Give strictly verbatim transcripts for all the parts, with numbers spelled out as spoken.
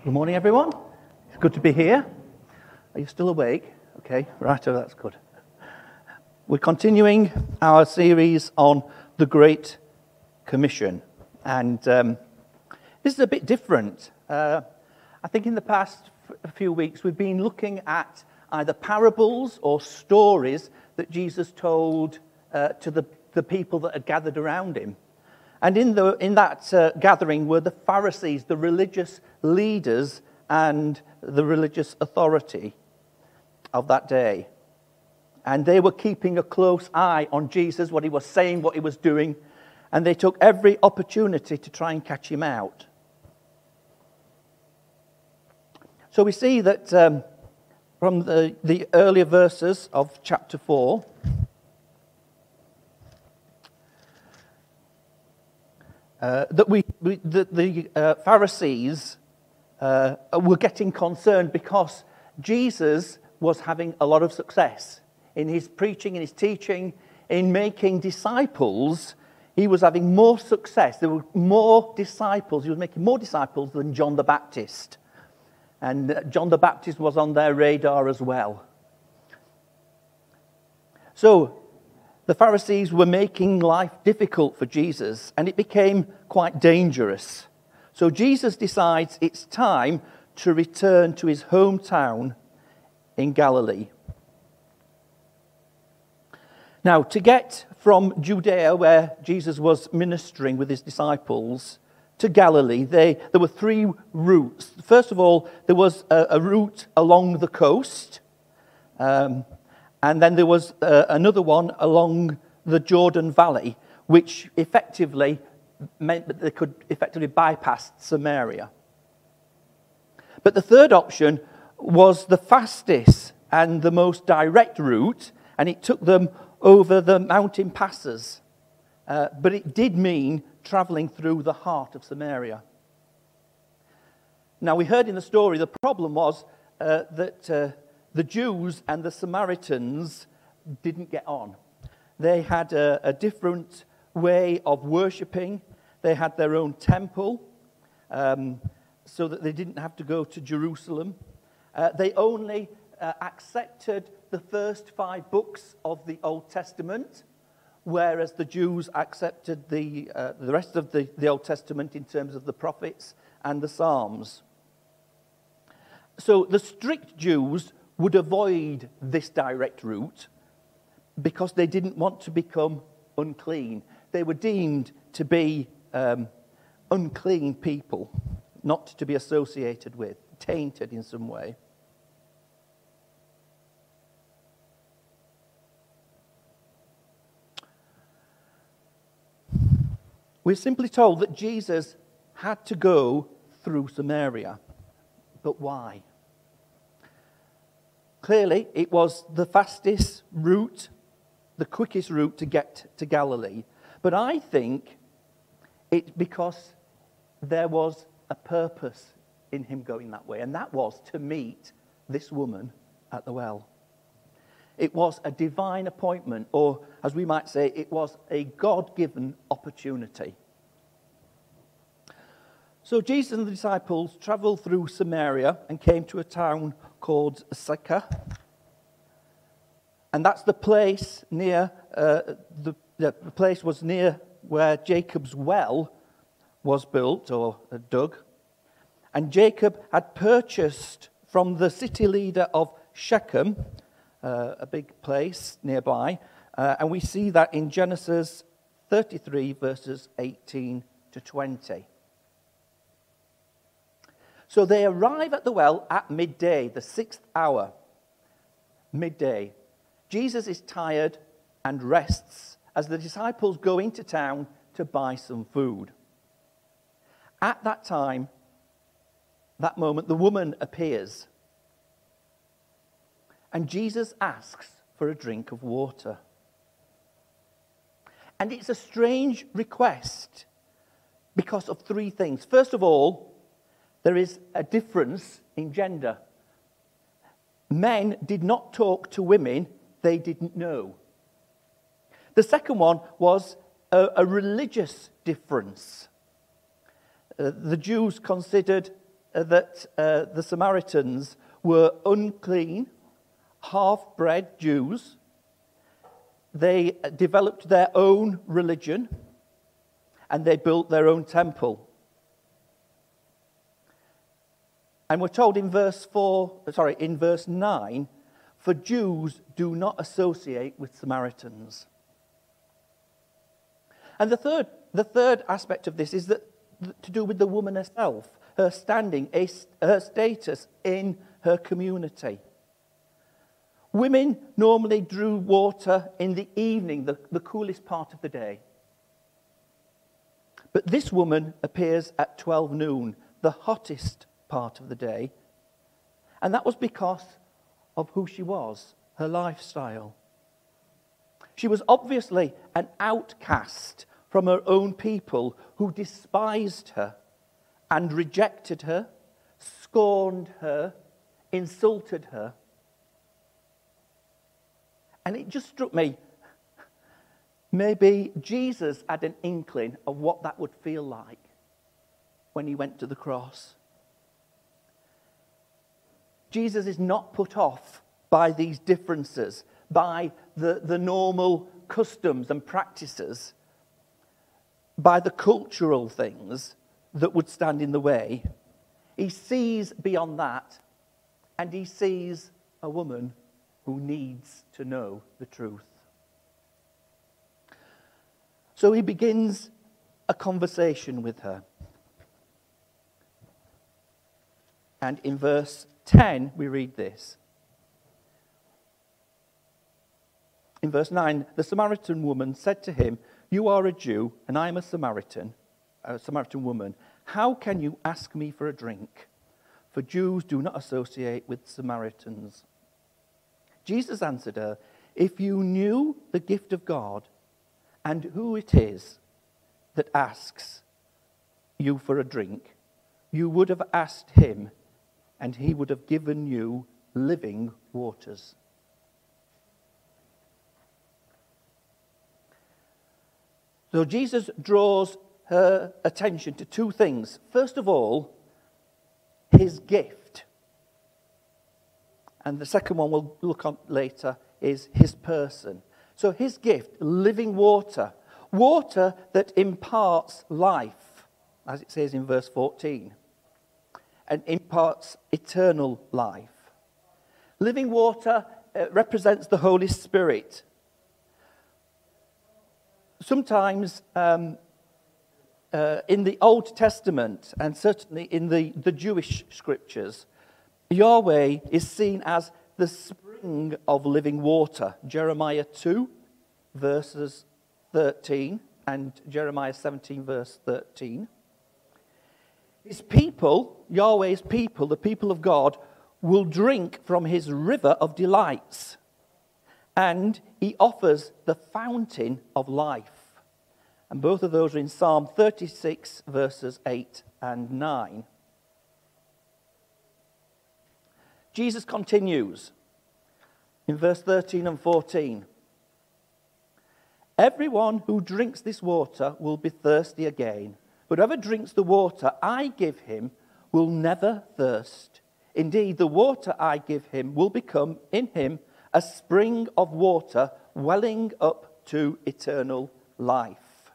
Good morning, everyone. It's good to be here. Are you still awake? Okay, right, oh, that's good. We're continuing our series on the Great Commission, and um, this is a bit different. Uh, I think in the past f- few weeks we've been looking at either parables or stories that Jesus told uh, to the, the people that had gathered around him. And in, the, in that uh, gathering were the Pharisees, the religious leaders, and the religious authority of that day. And they were keeping a close eye on Jesus, what he was saying, what he was doing, and they took every opportunity to try and catch him out. So we see that um, from the, the earlier verses of chapter four, Uh, that we, we the, the uh, Pharisees uh, were getting concerned because Jesus was having a lot of success in his preaching, in his teaching, in making disciples. He was having more success. There were more disciples. He was making more disciples than John the Baptist. And uh, John the Baptist was on their radar as well. So the Pharisees were making life difficult for Jesus, and it became quite dangerous. So Jesus decides it's time to return to his hometown in Galilee. Now, to get from Judea, where Jesus was ministering with his disciples, to Galilee, they, there were three routes. First of all, there was a, a route along the coast, um, and then there was uh, another one along the Jordan Valley, which effectively meant that they could effectively bypass Samaria. But the third option was the fastest and the most direct route, and it took them over the mountain passes. Uh, but it did mean traveling through the heart of Samaria. Now, we heard in the story the problem was uh, that uh, the Jews and the Samaritans didn't get on. They had a, a different way of worshipping. They had their own temple, um, so that they didn't have to go to Jerusalem. Uh, they only uh, accepted the first five books of the Old Testament, whereas the Jews accepted the, uh, the rest of the, the Old Testament in terms of the prophets and the Psalms. So the strict Jews would avoid this direct route because they didn't want to become unclean. They were deemed to be um, unclean people, not to be associated with, tainted in some way. We're simply told that Jesus had to go through Samaria. But why? Clearly, it was the fastest route, the quickest route to get to Galilee. But I think it's because there was a purpose in him going that way, and that was to meet this woman at the well. It was a divine appointment, or as we might say, it was a God-given opportunity. So Jesus and the disciples traveled through Samaria and came to a town called Sychar. And that's the place near, uh, the, the place was near where Jacob's well was built or uh, dug. And Jacob had purchased from the city leader of Shechem, uh, a big place nearby. Uh, and we see that in Genesis thirty-three, verses eighteen to twenty. So they arrive at the well at midday, the sixth hour, midday. Jesus is tired and rests as the disciples go into town to buy some food. At that time, that moment, the woman appears. And Jesus asks for a drink of water. And it's a strange request because of three things. First of all, there is a difference in gender. Men did not talk to women they didn't know. The second one was a, a religious difference. Uh, the Jews considered uh, that uh, the Samaritans were unclean, half-bred Jews. They developed their own religion, and they built their own temple. And we're told in verse four, sorry, in verse nine, for Jews do not associate with Samaritans. And the third, the third aspect of this is that to do with the woman herself, her standing, her status in her community. Women normally drew water in the evening, the, the coolest part of the day. But this woman appears at twelve noon, the hottest part of the day. And that was because of who she was, her lifestyle. She was obviously an outcast from her own people who despised her and rejected her, scorned her, insulted her. And it just struck me, maybe Jesus had an inkling of what that would feel like when he went to the cross. Jesus is not put off by these differences, by the, the normal customs and practices, by the cultural things that would stand in the way. He sees beyond that, and he sees a woman who needs to know the truth. So he begins a conversation with her. And in verse ten, we read this. In verse nine, the Samaritan woman said to him, "You are a Jew, and I am a Samaritan, a Samaritan woman. How can you ask me for a drink? For Jews do not associate with Samaritans." Jesus answered her, "If you knew the gift of God and who it is that asks you for a drink, you would have asked him, and he would have given you living waters." So Jesus draws her attention to two things. First of all, his gift. And the second one we'll look on later is his person. So his gift, living water. Water that imparts life, as it says in verse fourteen. And imparts eternal life. Living water uh, represents the Holy Spirit. Sometimes um, uh, in the Old Testament, and certainly in the, the Jewish scriptures, Yahweh is seen as the spring of living water. Jeremiah two, verses thirteen, and Jeremiah seventeen, verse thirteen. His people, Yahweh's people, the people of God, will drink from his river of delights. And he offers the fountain of life. And both of those are in Psalm thirty-six, verses eight and nine. Jesus continues in verse thirteen and fourteen. "Everyone who drinks this water will be thirsty again. But whoever drinks the water I give him will never thirst. Indeed, the water I give him will become in him a spring of water welling up to eternal life."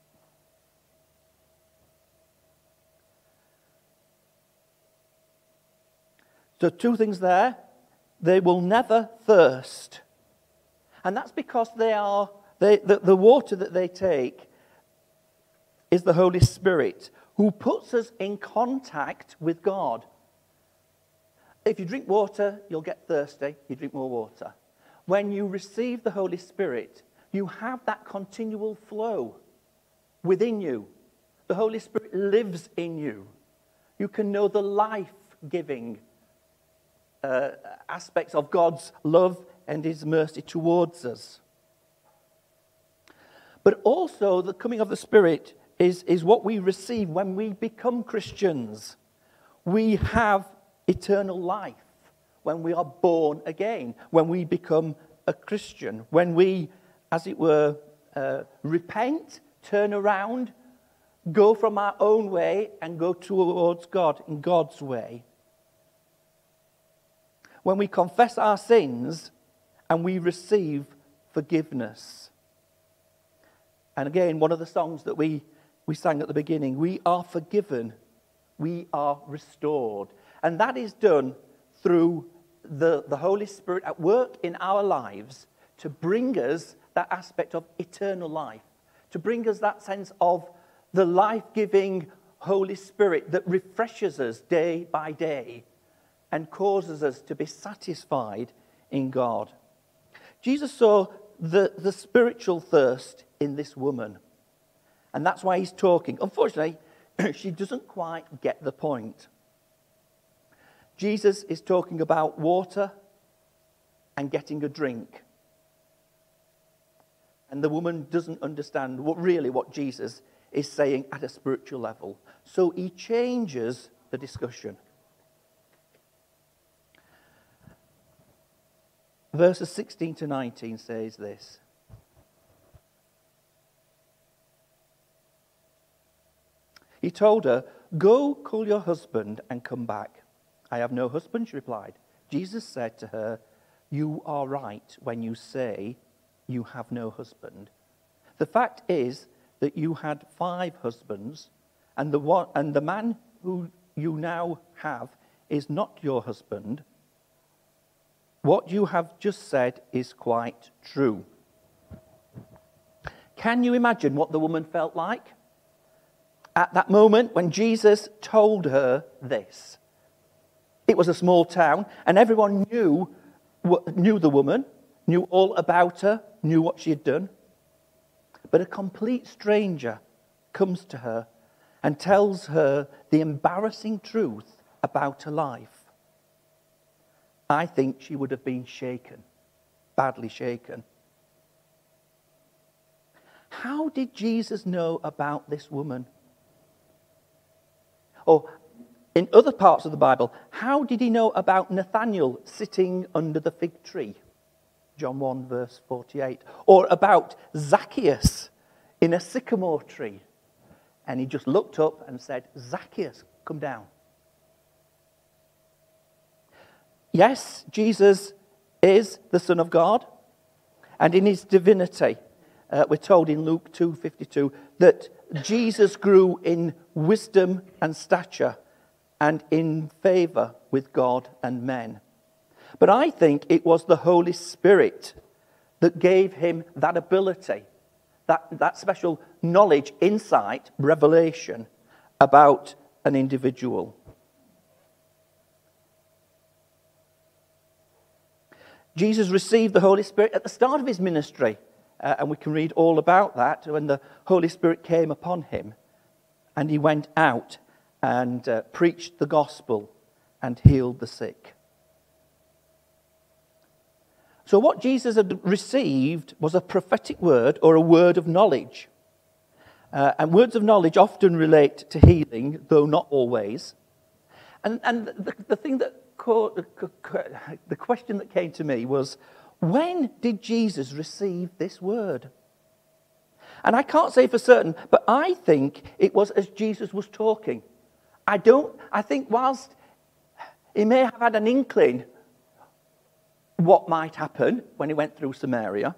So two things there. They will never thirst. And that's because they are they, the, the water that they take is the Holy Spirit, who puts us in contact with God. If you drink water, you'll get thirsty. You drink more water. When you receive the Holy Spirit, you have that continual flow within you. The Holy Spirit lives in you. You can know the life-giving uh, aspects of God's love and his mercy towards us. But also the coming of the Spirit is, is what we receive when we become Christians. We have eternal life when we are born again, when we become a Christian, when we, as it were, uh, repent, turn around, go from our own way and go towards God in God's way. When we confess our sins and we receive forgiveness. And again, one of the songs that we, we sang at the beginning, we are forgiven, we are restored. And that is done through the, the Holy Spirit at work in our lives to bring us that aspect of eternal life, to bring us that sense of the life-giving Holy Spirit that refreshes us day by day and causes us to be satisfied in God. Jesus saw the, the spiritual thirst in this woman, and that's why he's talking. Unfortunately, she doesn't quite get the point. Jesus is talking about water and getting a drink. And the woman doesn't understand what really what Jesus is saying at a spiritual level. So he changes the discussion. Verses sixteen to nineteen says this. He told her, "Go call your husband and come back." "I have no husband," she replied. Jesus said to her, "You are right when you say you have no husband. The fact is that you had five husbands, and the one, and the man who you now have is not your husband. What you have just said is quite true." Can you imagine what the woman felt like at that moment when Jesus told her this? It was a small town, and everyone knew, knew the woman, knew all about her, knew what she had done. But a complete stranger comes to her and tells her the embarrassing truth about her life. I think she would have been shaken, badly shaken. How did Jesus know about this woman? Or in other parts of the Bible, how did he know about Nathanael sitting under the fig tree? John one, verse forty-eight. Or about Zacchaeus in a sycamore tree. And he just looked up and said, "Zacchaeus, come down." Yes, Jesus is the Son of God. And in his divinity, uh, we're told in Luke two fifty-two that Jesus grew in wisdom and stature and in favor with God and men. But I think it was the Holy Spirit that gave him that ability, that, that special knowledge, insight, revelation about an individual. Jesus received the Holy Spirit at the start of his ministry, uh, and we can read all about that when the Holy Spirit came upon him, and he went out and uh, preached the gospel and healed the sick. So what Jesus had received was a prophetic word or a word of knowledge. Uh, and words of knowledge often relate to healing, though not always. And, and the, the thing that caught, the question that came to me was, when did Jesus receive this word? And I can't say for certain, but I think it was as Jesus was talking. I don't, I think whilst he may have had an inkling what might happen when he went through Samaria,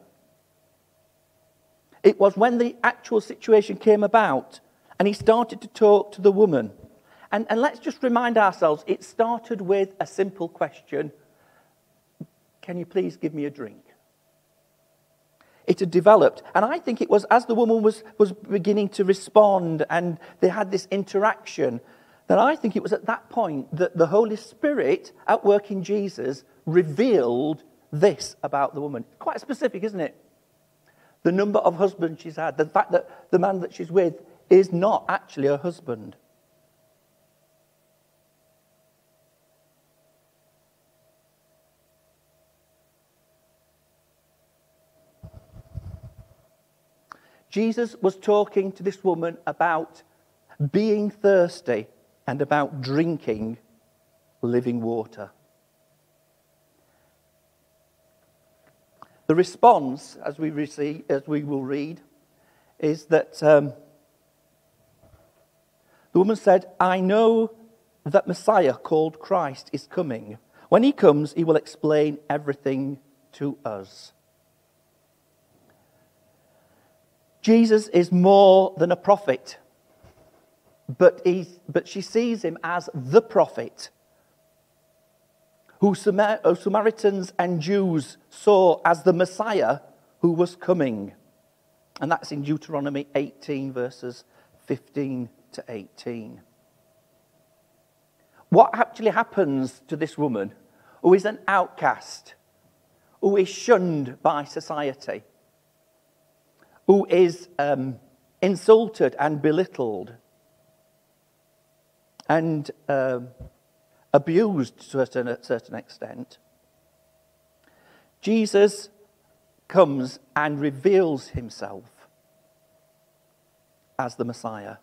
it was when the actual situation came about and he started to talk to the woman. And, and let's just remind ourselves, it started with a simple question: can you please give me a drink? It had developed, and I think it was as the woman was, was beginning to respond and they had this interaction, that I think it was at that point that the Holy Spirit at work in Jesus revealed this about the woman. Quite specific, isn't it? The number of husbands she's had, the fact that the man that she's with is not actually her husband. Jesus was talking to this woman about being thirsty and about drinking living water. The response, as we receive, as we will read, is that um, The woman said, I know that Messiah called Christ is coming. When he comes, he will explain everything to us. Jesus is more than a prophet, but, he's, but she sees him as the prophet who Samaritans and Jews saw as the Messiah who was coming. And that's in Deuteronomy eighteen, verses fifteen to eighteen. What actually happens to this woman, who is an outcast, who is shunned by society, who is um, insulted and belittled and um, abused to a certain, a certain extent? Jesus comes and reveals himself as the Messiah.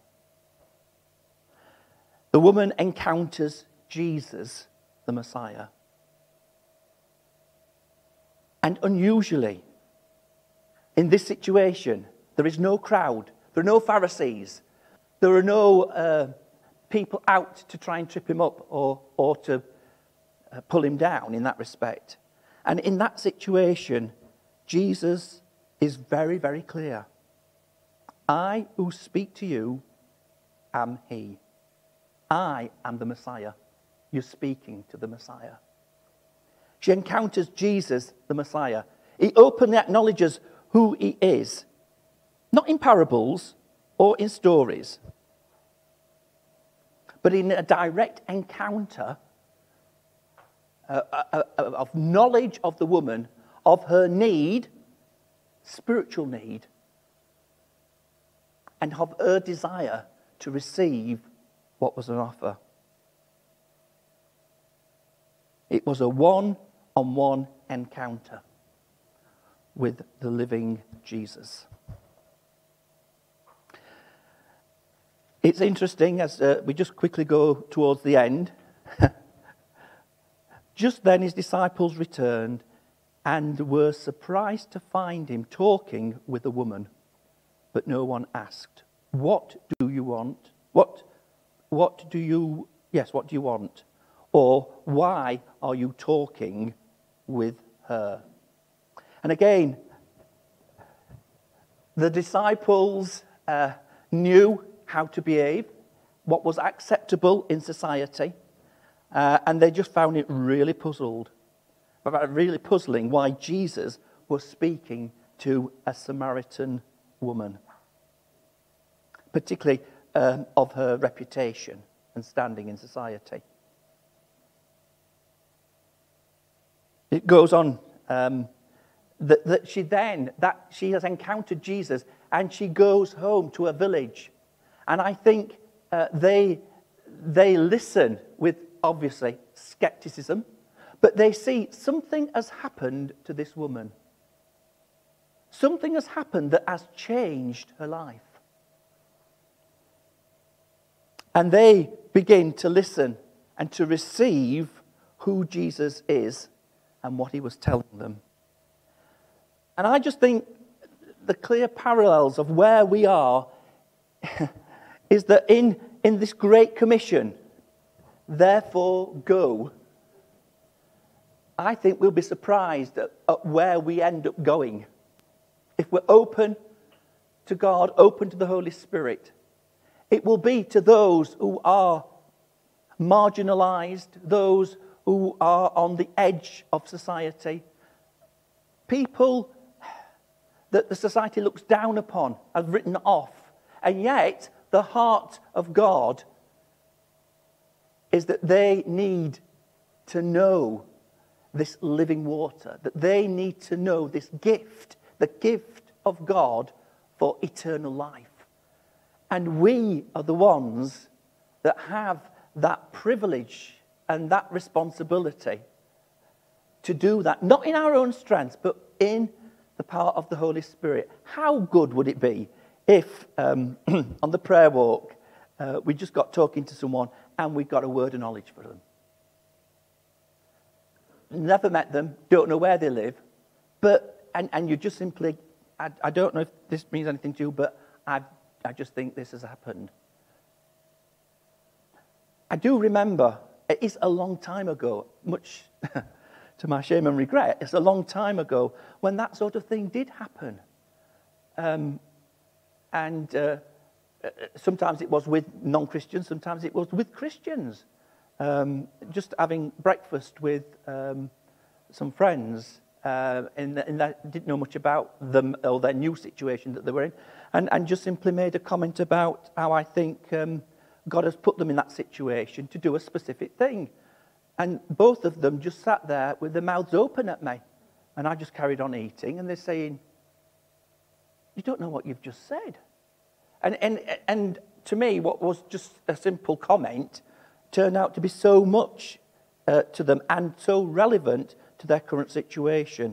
The woman encounters Jesus, the Messiah. And unusually, in this situation, there is no crowd. There are no Pharisees. There are no uh, people out to try and trip him up or, or to uh, pull him down in that respect. And in that situation, Jesus is very, very clear. I who speak to you am he. I am the Messiah. You're speaking to the Messiah. She encounters Jesus, the Messiah. He openly acknowledges who he is, not in parables or in stories, but in a direct encounter uh, uh, uh, of knowledge of the woman, of her need, spiritual need, and of her desire to receive what was on offer. It was a one-on-one encounter with the living Jesus. It's interesting as uh, we just quickly go towards the end. Just then his disciples returned and were surprised to find him talking with a woman. But no one asked, what do you want? What, what do you, yes, what do you want? Or why are you talking with her? And again, the disciples uh, knew how to behave, what was acceptable in society, uh, and they just found it really puzzled, really puzzling why Jesus was speaking to a Samaritan woman, particularly um, of her reputation and standing in society. It goes on um, that, that she then, that she has encountered Jesus and she goes home to a village. And I think uh, they, they listen with, obviously, skepticism, but they see something has happened to this woman. Something has happened that has changed her life. And they begin to listen and to receive who Jesus is and what he was telling them. And I just think the clear parallels of where we are is that in, in this Great Commission, therefore go, I think we'll be surprised at, at where we end up going. If we're open to God, open to the Holy Spirit, it will be to those who are marginalized, those who are on the edge of society, people that the society looks down upon, have written off. And yet, the heart of God is that they need to know this living water, that they need to know this gift, the gift of God for eternal life. And we are the ones that have that privilege and that responsibility to do that, not in our own strength, but in the power of the Holy Spirit. How good would it be if um, on the prayer walk uh, we just got talking to someone and we got a word of knowledge for them? Never met them, don't know where they live, but and, and you just simply, I, I don't know if this means anything to you, but I I just think this has happened. I do remember, it is a long time ago, much to my shame and regret, it's a long time ago when that sort of thing did happen. Um, and uh, sometimes it was with non-Christians, sometimes it was with Christians. Um, just having breakfast with um, some friends, uh, and, and I didn't know much about them or their new situation that they were in, and, and just simply made a comment about how I think um, God has put them in that situation to do a specific thing. And both of them just sat there with their mouths open at me. And I just carried on eating, and they're saying, you don't know what you've just said. And, and, and to me, what was just a simple comment turned out to be so much uh, to them and so relevant to their current situation.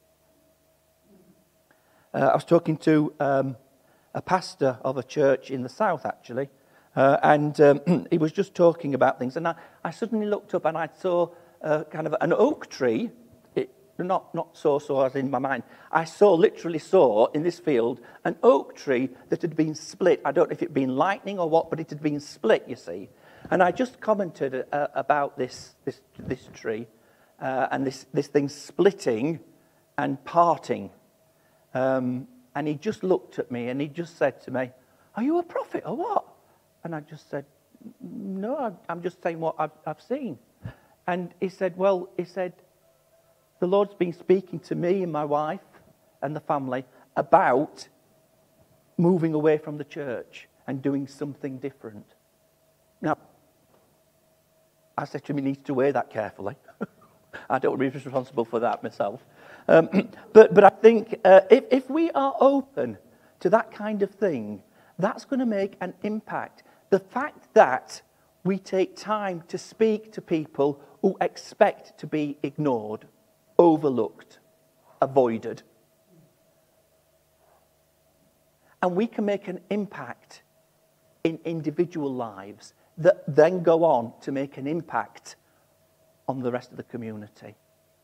Uh, I was talking to um, a pastor of a church in the south, actually, uh, and um, he was just talking about things. And I, I suddenly looked up and I saw uh, kind of an oak tree. It, not not so so as in my mind. I saw literally saw in this field an oak tree that had been split. I don't know if it had been lightning or what, but it had been split. You see. And I just commented uh, about this this this tree uh, and this this thing splitting and parting. Um, and he just looked at me and he just said to me, "Are you a prophet or what?" And I just said, "No, I'm just saying what I've, I've seen." And he said, "Well," he said, "the Lord's been speaking to me and my wife and the family about moving away from the church and doing something different." Now, I said to him, he needs to weigh that carefully. I don't want to be responsible for that myself. Um, but, but I think uh, if, if we are open to that kind of thing, that's going to make an impact. The fact that we take time to speak to people who expect to be ignored, overlooked, avoided, and we can make an impact in individual lives that then go on to make an impact on the rest of the community.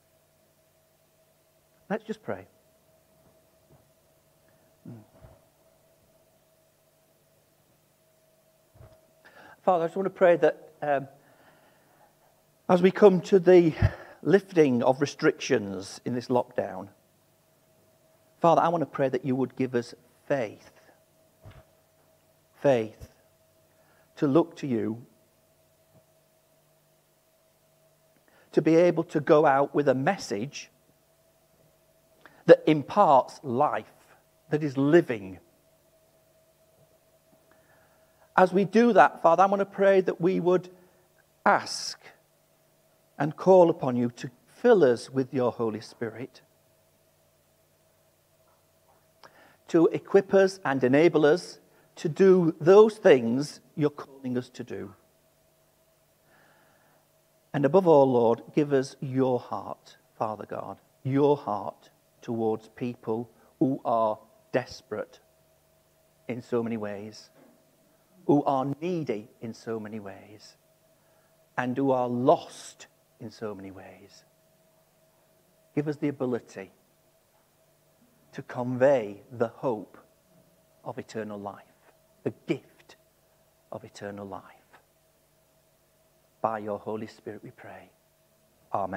Let's just pray. Father, I just want to pray that um, as we come to the lifting of restrictions in this lockdown, Father, I want to pray that you would give us faith. Faith to look to you, to be able to go out with a message that imparts life, that is living. As we do that, Father, I want to pray that we would ask and call upon you to fill us with your Holy Spirit, to equip us and enable us to do those things you're calling us to do. And above all, Lord, give us your heart, Father God, your heart towards people who are desperate in so many ways, who are needy in so many ways, and who are lost in so many ways. Give us the ability to convey the hope of eternal life, the gift of eternal life. By your Holy Spirit we pray.